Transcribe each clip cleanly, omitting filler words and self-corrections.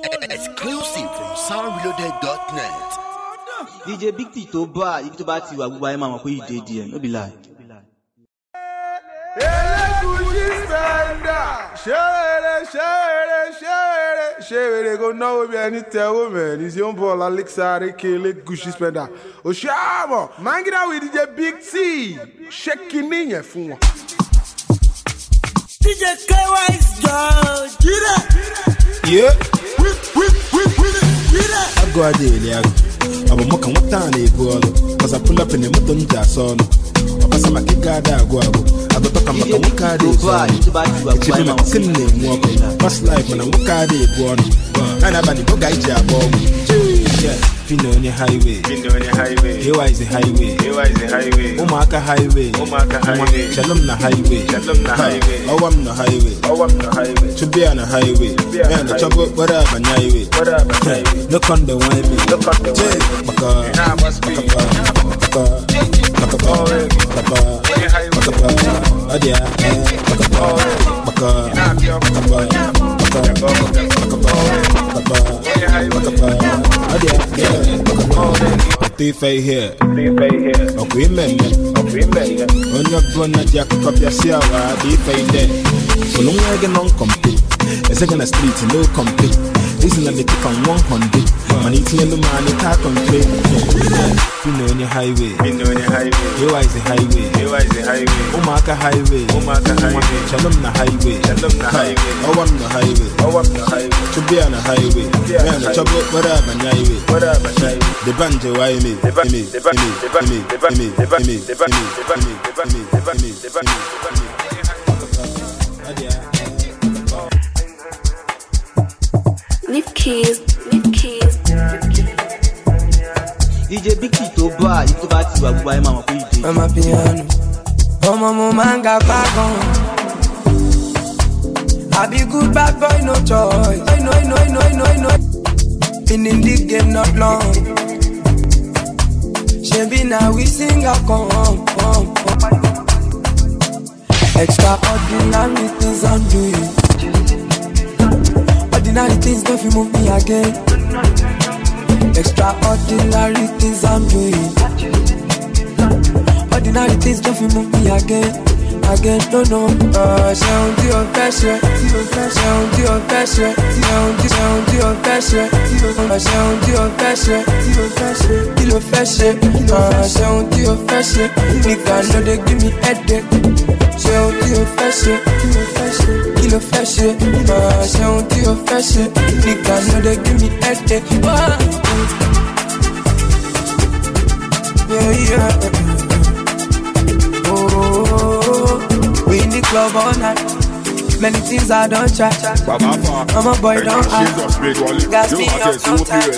Exclusive from soundreloaded.net. DJ Big T tó bá ibi tó bá ti wà gbogbo ayé máa mọ̀ pé ìdè díẹ̀ no be lie. Elegushi spender, ṣeré kò náwó bí ẹni tẹ́wọ́ mẹ́rin tí ó ń bọ̀ lálẹ́sàárẹ̀ kí Elegushi spender. Òṣìàmọ̀, Mangina with DJ Big T, ṣé kíní yẹn fún wọn. DJ KY's God, get it. Yeah. Get it. I go a daily. I'm a mock and what time they go. Cause I pull up in the mountain jazz on. I pass my kick out there, go. I go talk about the car days. It's even a sin name walking. Past life when I walk out there, go on. And I'm a go guy job. Yeah. Pino on the highway. Here is the highway. Omaka highway. Shalom na highway. Oh, I'm the highway. To be on the highway. Man, the trouble, whatever, highway. Look on the way me. Tiffay here. Okay, men. On your gonna jack up your seal, Tiffay there. So long I get non compete. A second a street, no compete. This is the kick on 100. Money to the money, talk on play. You know on your highway. Here is the highway. Omaka highway. Shalom na highway. Oh, I'm the highway. To be on the highway. Man, the trouble, whatever, highway. The banjo, why me? Leave keys. DJ Big T tó bá ibi tó bá ti wà gbogbo ayé máa mọ̀ pé ìdè. I'm a piano. Ọmọ mo máa ń ga bágan. I be good bad boy, no choice. I know. Been in the game not long. Shebi now we sing a come. Extraordinary things I'm doing. Ordinary things don't feel move me again. Extraordinary things I'm doing. Ordinary things don't feel move me again. No. Ṣeun tí o fẹ́ ṣe. Ṣeun tí o fẹ́ ṣe. Ṣeun tí o fẹ́ ṣe. Ṣeun tí o fẹ́ ṣe. Kí ló fẹ́ ṣe? Ṣeun tí o fẹ́ ṣe. Nigga no dey give me headache. Ṣeun tí o fẹ́ ṣe. Kí ló fẹ́ ṣe? Ṣeun tí o fẹ́ ṣe. Nigga no dey give me headache. Yeah. We in the club all night. Many things I don't try. I'm a boy, don't act. Gas me up, no time.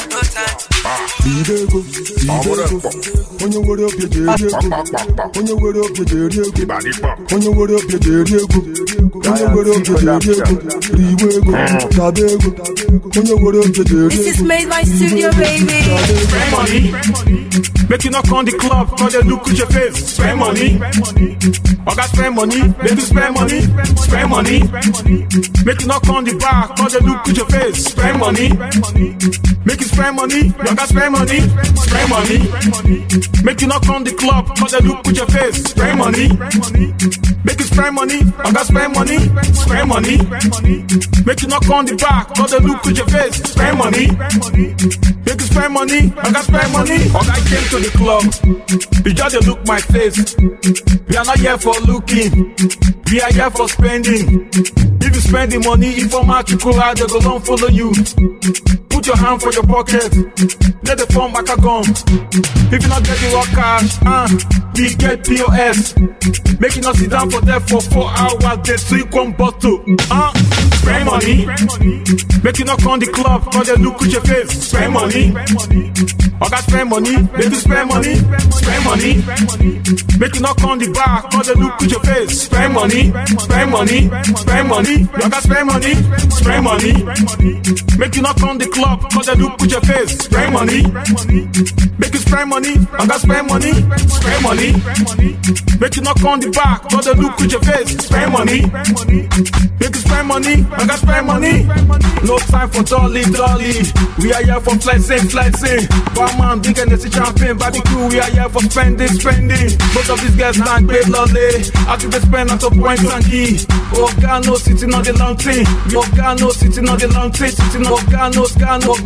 This is made by Studio Baby. Spend money. Make you knock on the club, cause they look at your face. Spend money. I got spend money. Make you spend money. Spend money. Make you knock on the bar, cause they look at your face. Spend money. Make you spend money. I got spend money. Spend money. Make you knock on the club, cause they look at your face. Spend money. Make you spend money. I got spend money. Spend money. Make you knock on the bar, cause they look at your face. Spend money. Make you spend money. I got spend money. I came to the club. You just look my face. We are not here for looking. We are here for spending. If you spend the money, if I'm out, you go out, they go don't follow you. Put your hand for your pocket. Let the phone back a gun. If you not get the raw cash, we get POS. Make you not sit down for there for 4 hours, then so you come bottle. Spend money. Make you not on the club, cause they look at your face. Spend money. I got spend money. Make you spend money. Spend money. Make you not on the bar, cause they look at your face. Spend money. Spend money. Spend money. I got spend money. Spend money. Make you not on the club, cause they look at your face. Spend money. Make you spend spend money, I got spend money, spend money. Make you knock on the back, got the look with your face, spend money. Make you spend money, I got spend money. No time for dolly. We are here for flexing. One man big and it's a champion, barbecue. We are here for spending. Both of these guys stand great lolly. I think they spend at a point and key. Oh God, no sitting on the long thing. Oh God, no sitting on the long thing. Sitting on God, no.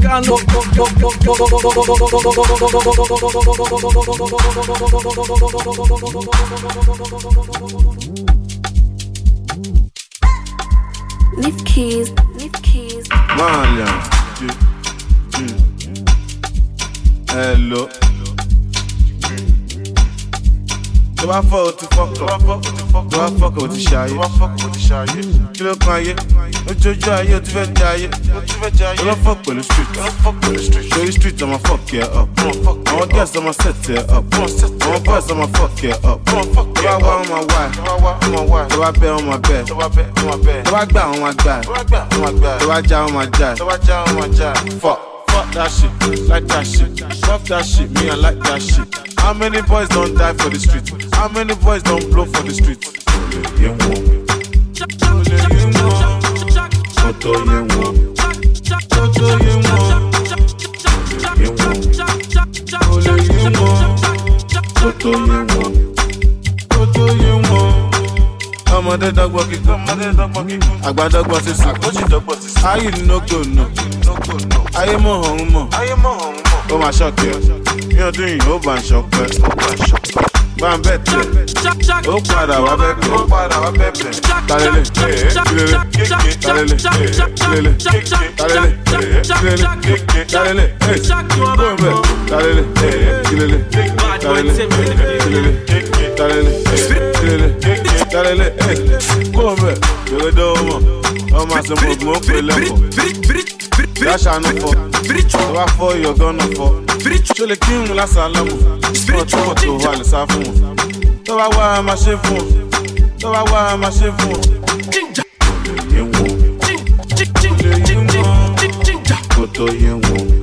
Leaf keys. Man, hello. Do I fuck with the fuck? Do I fuck with the shy? Kilo kan ye, ojojo aye o ti fẹ́ jayé. Do I fuck with the street? Show you street, I'ma fuck you up. I'ma guess, I'ma set you up. I'ma bust, I'ma fuck you up. Do I want on my wife? Do I bet on my bed? Do I gbà on my gbà? Do I ja on my jive? Fuck that shit, like that shit. Fuck that shit, me I like that shit. How many boys don't die for the streets? How many boys don't blow for the streets? Ọmọdé dọ́gbọ́n kíkọ́, àgbà dọ́gbọ́n sísè. Ayé no go no, ayé mọ̀ ọ̀hún mọ̀. Ó máa ṣọ́ọ̀kì ẹ̀, ní ọdún yìí ó bá ń ṣọpẹ́. Bá ń bẹ̀ tẹ̀, ó padà wá bẹ́ẹ̀. Talele, talele, come you're I'm as a move Dash no for for you're gonna for Chile King la salamu to wale safu To wa ma shefu To wa ma shefu Koto yenwo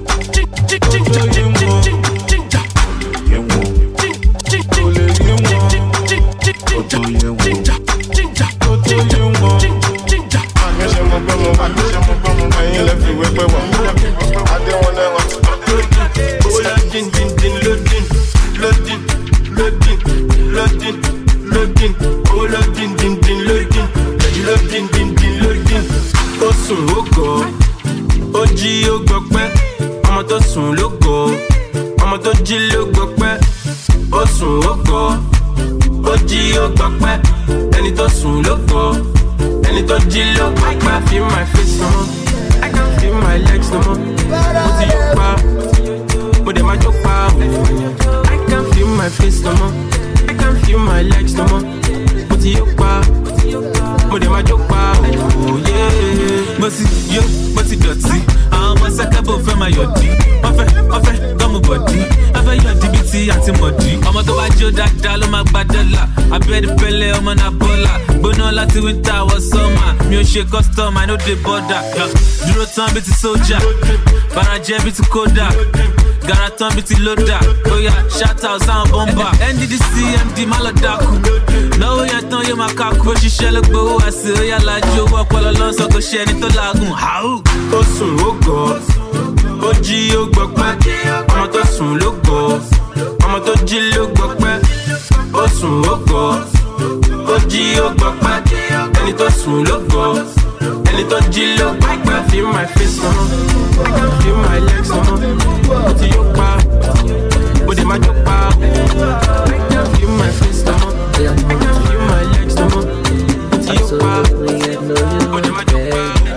Custom, I know they border. Duro turn me to soldier, Baraje me to Koda, Garaton me to Loda. Oh yeah, shout out sound bomber. NDDC, MD Maladaku. No way I turn you my cockroach, you shall go. I say, oh yeah, like you walk all along, so go share it to Lagoon. How? Osun Ogo, Oji Ogokwe, I'm to Sun Logo, I'm to Jilo Gokwe, Osun Ogo, Oji Ogokwe. Any to soon look go, any to Jilo, I can feel my face no more, I can feel my legs no more. But you pa, but my joke pa, I can feel my face no more, I can feel my legs no more. But you pa, but my joke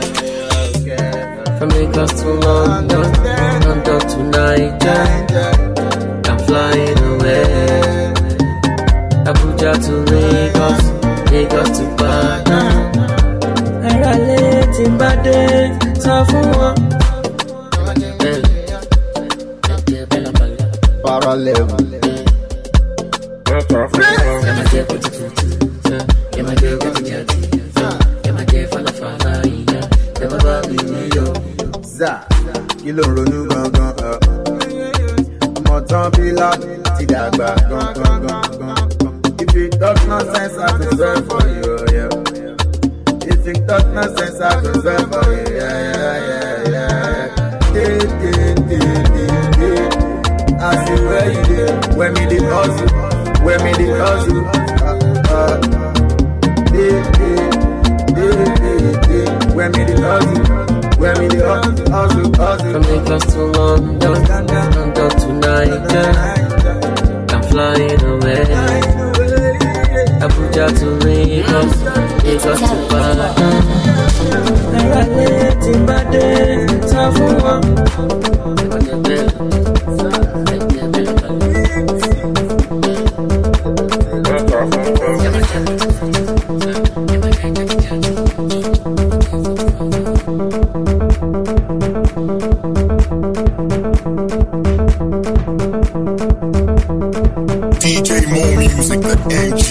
pa. From Lagos to London, London to Niger, I'm flying away. Abuja to Lagos. Lagos to Ibadan. Ara lè tí n bá dé sọ fún wọn. Parallel. Za, kí ló ń ronú gangan? Ọmọ Don't be loud, Tidagba, if you talk nonsense, I will swear for you, yeah. If you talk nonsense, I will swear for you, yeah. I see where you did, where me the hustle, where me the hustle. Where me the hustle, where me the hustle. From Lagos to London, London to Niger, I'm flying away. Abuja to Lagos, Lagos to Ibadan. DJ More Music than MG.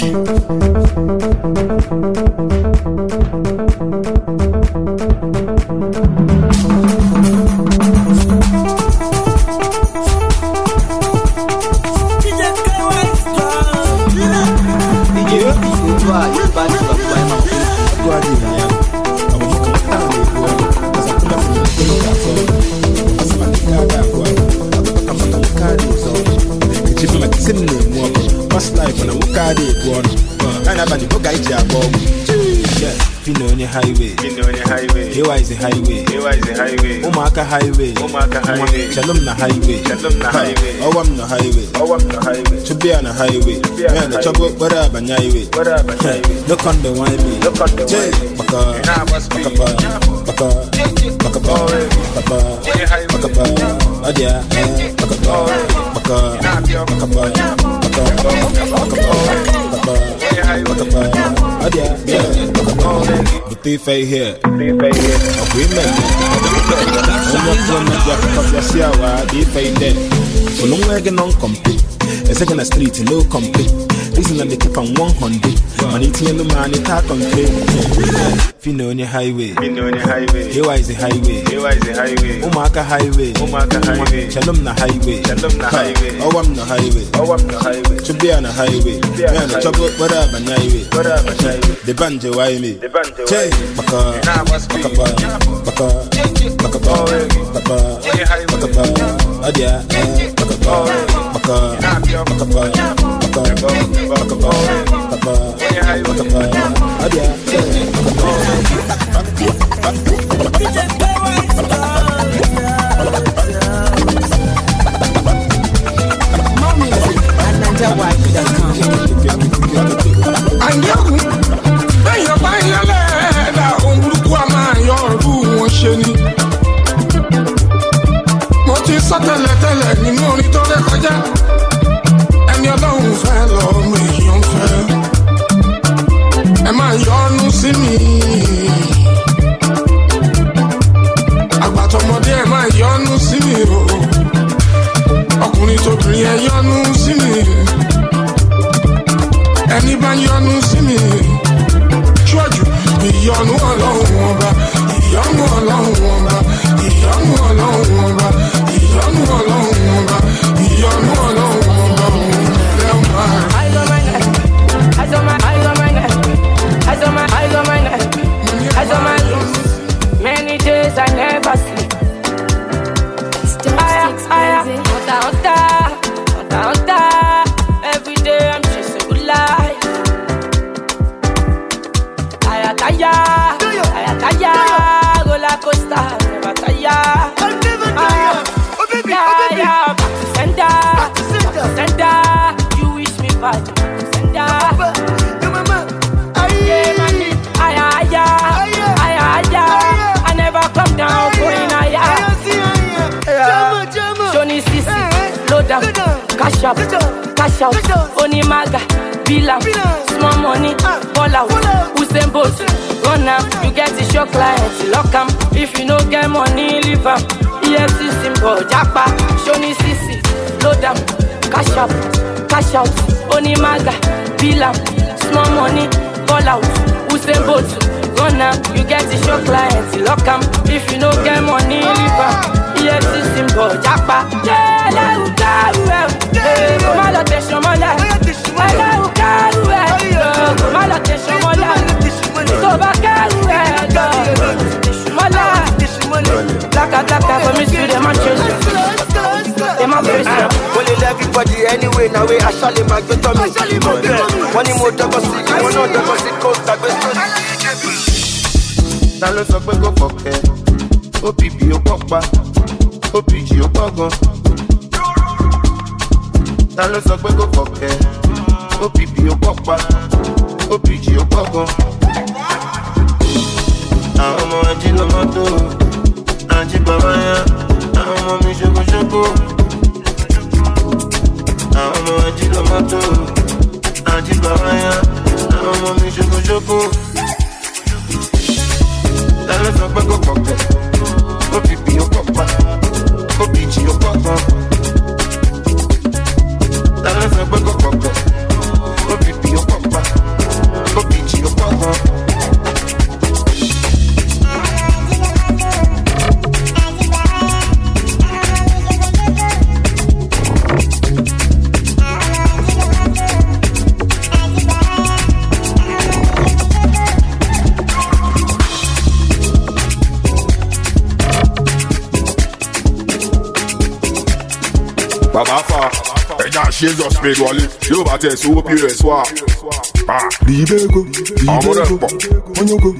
Highway. Here is the highway. Umaka highway. Shalom na highway. Owam na highway. To be on a highway. Man, the trouble, what up and highway. Look on the wine me. Jay, Baka, Adia, Thief here. Agreement. So long way non complete. A second street no complete. Reason they keep on 100. Money to the man it talk on clear. Fino on your highway. Here is the highway. Umaka highway. Shalom na highway. Owam na highway. To be on a highway. Man, the trouble, what up and highway. The banjo, why me? Jay, Baka, Adia, tẹ́lẹ̀ nínú orin tó ré kọjá ẹni ọlọ́run fẹ́ lọ́mọ èèyàn fẹ́ ẹ máa yọ́nú sí mi àgbàtọ̀mọdé ẹ máa yọ́nú sí mi o ọkùnrin tóbìnrin ẹ yọ́nú sí mi ẹni bá yọ́nú sí mi ṣọ́jú ìyọ́nú ọlọ́run ọba ìyọ́nú ọlọ́run ọba ìyọ́nú ọlọ́run ọba ìyọ́nú ọlọ́run ọba ìyọ́nú ọlọ́run ọba lẹ́wọ̀n máa. Many days I never sleep. Every day I'm chasing good life. Tire, roller coaster, never tire. Sender, you wish me bad. Sender, I never come down, going higher. Johnny Sisi, load down, cash up, cash out, Onimaga, Bilam, small money, ball out, Usain Bolt, run now, you get the show clients, lock 'em. If you no get money, leave 'em. EFC symbol, Japa, Johnny Sisi, load down, cash up, cash out, Onimaga, Bilam, small money, ball out, Usain Bolt, run now, you get the show clients, lock 'em. If you no get money, leave 'em. EFC symbol, Japa, yeah, promise you them a treasure. Them a pressure. Only everybody anyway, now we actually might get on me. Money more double C, one on double C, coast, that best story. Ta ló sọ pé kò fọ̀kẹ́? OPP ó pọ́pá, OPG ó pọ́gàn. Ta ló sọ pé kò fọ̀kẹ́? OPP ó pọ́pá, OPG ó pọ́gàn. Àwọn ọmọ ẹjí ló mọ́tò, àjí bàbá yá, àwọn ọmọ mi ṣokoṣoko. Àwọn ọmọ ẹjí ló mọ́tò, àjí bàbá yá, àwọn ọmọ mi ṣokoṣoko. Tell us about go pop. OPP yo pop. OPG yo pop. Tell us about go pop. OPP yo pop. OPG yo pop. Baba fa, ẹja ṣe just pay wọlé, yóò bá tẹ̀ sówó POS wá. Libego, Libego, Onyogo,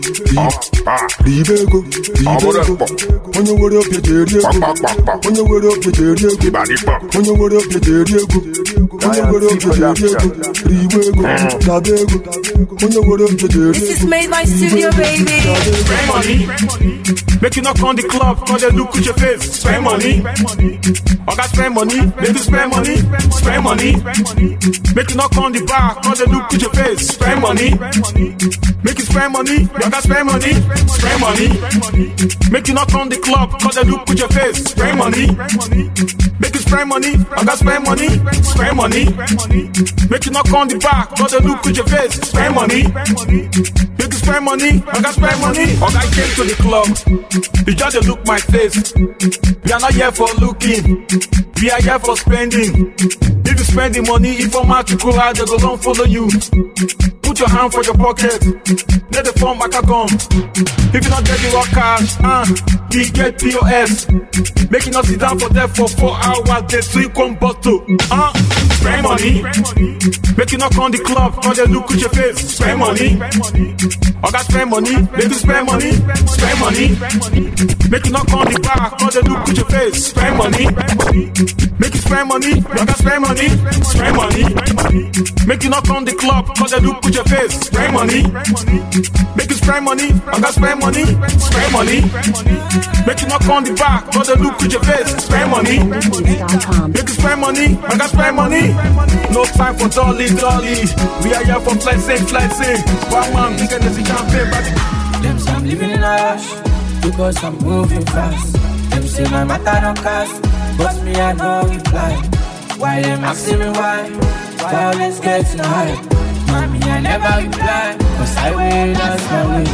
Libego, Libego, Onyowore Piedriego, Onyowore Piedriego, Onyowore Piedriego, Onyowore Piedriego, Libego, Labego, Onyowore Piedriego. This is made by Studio Baby. Spend money, make you knock on the club, cause they look at your face. Spend money, oga spend money, make you spend money, spend money, make you knock on the bar, cause they look at your face. Spend money, make you spend money, oga spend money, spend money, make you knock on the club, cause they look at your face. Spend money, make you spend money, oga spend money, spend money, make you knock on the bar, cause they look at your face. Spend money, make you spend money, oga spend money. Oga came to the club, you just dey look my face. We are not here for looking, we are here for spending. If you spend the money, if I'm out to go out, they go don't follow you. Put your hand for your pocket, let the phone back a gun. If you not get the raw cash, we get POS. Making us sit down for there for 4 hours, they swing one bottle. Spend money, make you knock on the club, cause they look at your face. Spend money, oga spend money, make you spend money, spend money. Make you knock on the bar, cause they look at your face. Spend money, make you spend money, oga spend money, spend money. Make you knock on the club, cause they look at your face. Spend money, make you spend money, oga spend money, spend money. Make you knock on the bar, cause they look at your face. Spend money, make you spend money, oga spend money. No time for dolly. We are here for flexing. One man, we can see champagne, but them say I'm living in a rush because I'm moving fast. Them say my matter don't cast, but me I no reply. Why them asking me why? Violence getting high. Mommy I never reply, cause I will that's my way.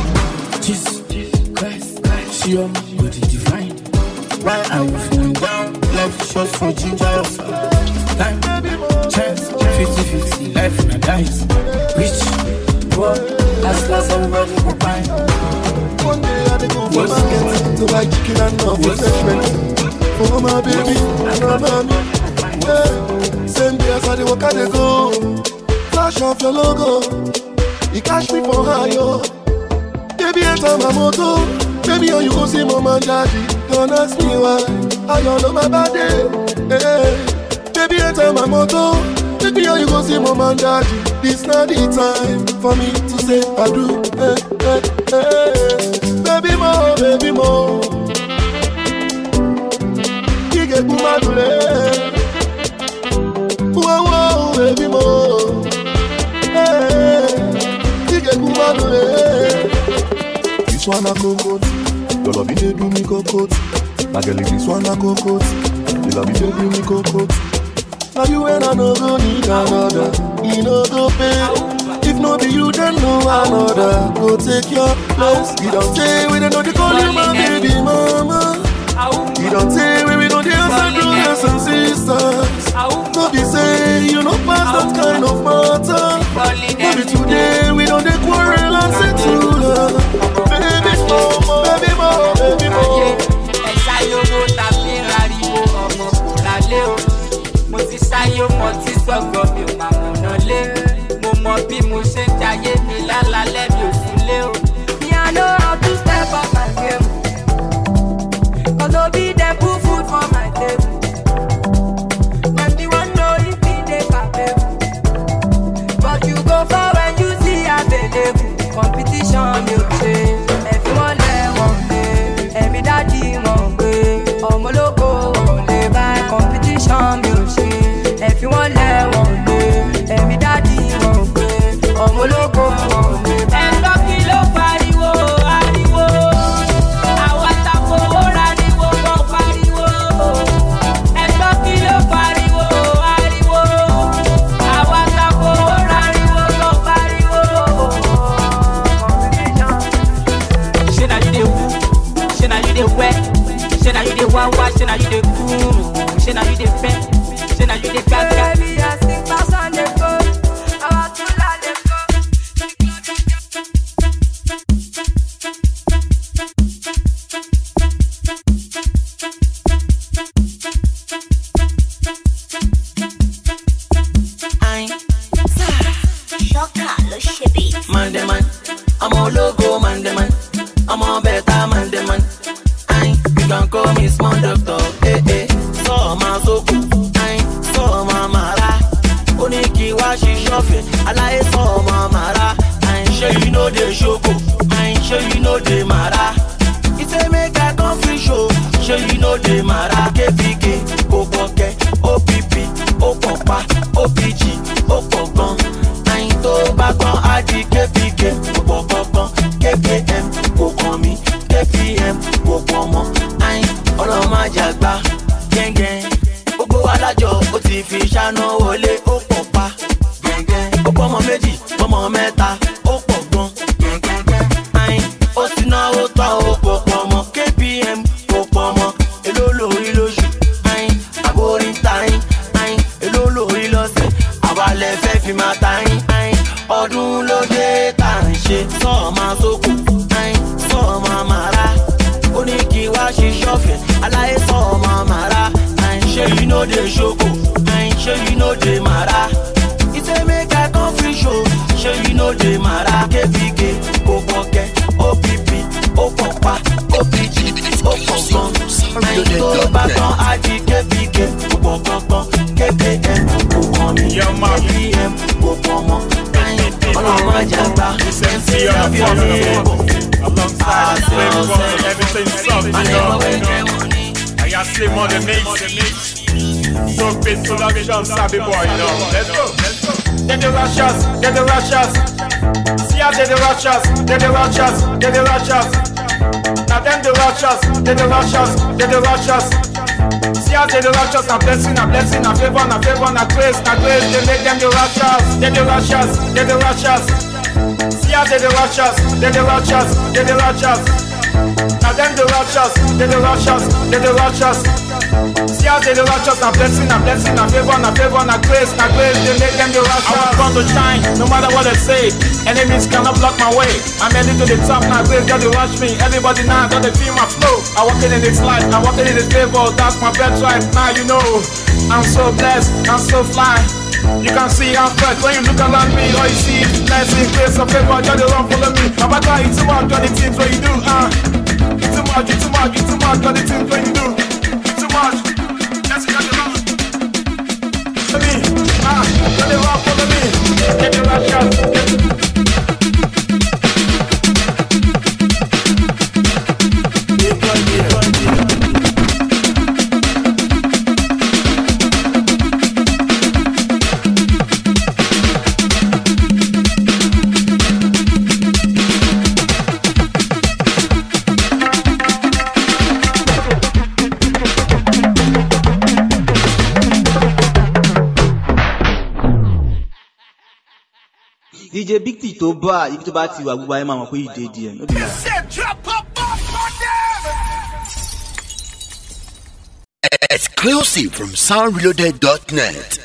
Jesus Christ, she on me, body divine. Why are you feeling down? Left shots for ginger. Time, chance, 50-50, life in a dice. Rich, poor, last everybody go buy. One day I go for market to buy chicken and no refreshment. For my baby and my mommy. Yeah. Same day as I dey walk I dey go. Flash off your logo. You catch me for higher. Baby enter my motor. Baby how you go see mom and daddy. Don't ask me why. I don't know my body. Hey. Baby enter my motor. Baby how you go see mom and daddy. This not the time for me to say I do. Hey, hey, hey. Baby more. You get my dule. Whoa, baby more. Hey, you get my dule. This one a cocotte. Your love it dey do me cocotte. My girl, this one a cocotte. Your love it dey do me cocotte. Now you and I no go need another. You no go pay. If no be you, then no another. Go take your place. You don't say we don't know they call you my baby mama. You don't say we don't answer brothers and sisters. No be say you no pass that kind of matter. Maybe today we don't dey quarrel and settle. Baby more. Esa yo go tap Say now you the cool, say now you the pen, say now you the gaga. Baby, I sing pass on the phone. I want to la the Man, I'm a logo man, I'm a better man, you can call me small doctor, so my soku, so my mara, oniki washi shofe, I like so my mara, sure you know the shoko, sure you know the mara, it's a make a coffee show, sure you know the mara, KPK, Okoke, OPP, Okopa, OPG, Okokon, to baton adi KPK, Okokon, KPM, Okomi, KPM, Okomo, Oloma Jagba, Gengen, Oko Alajo, Otifi Shano Ole, Okopa, Gengen, Okomo Meji, Omo Meta, Okokon, Gengen, Otina Ota Okomo, KPM, Okomo, Elolo Iloju, Aborin Tain, Elolo Ilose, Abale Fefi Matain, Ọdún ló dé tá ń ṣe sọ́ọ̀mà sókù sọ́ọ̀mà màrá ó ní kí wá ṣe ṣọ́fẹ̀ aláyé sọ́ọ̀mà màrá ṣé you know the ṣoko ṣé you know the màrá ìṣe make I come free show ṣé you know the màrá KPK Okoke OPP Okopa OPG Okokon tó bá tán á di KPK Okokon KPM Okomi KPM Okomo. Alongside everything soft, you know. I got slim on the mix. So fit production, savvy boy, you know. Let's go. Get the Russians. See how they the Russians. Now them the Russians. See how they the Russians, a blessing, a favor, a grace. They make them the Russians. Get the Russians. See how they the Russians. Now them the Russians. See how they the Russians, a blessing, a favor, a grace. They make them the Russians. I want to shine, no matter what they say. Enemies cannot block my way. I'm heading to the top now, grace got to rush me. Everybody now got to feel my flow. I walk in this life, I walk in this favor. That's my birthright. Now you know, I'm so blessed, I'm so fly. You can see I'm fresh when you look around me. All you see is blessing, grace of favor. Just run, follow me. I'm about to eat too much, got the things what you do. Too much, got the things what you do. Too much. That's it, got the run. Follow me. Got the run, follow me. Get the Russians. DJ Big T tó bá ibi tó bá ti wà gbogbo ayé máa mọ̀ pé ìdè díẹ̀ no be lie. Exclusive from soundreloaded.net.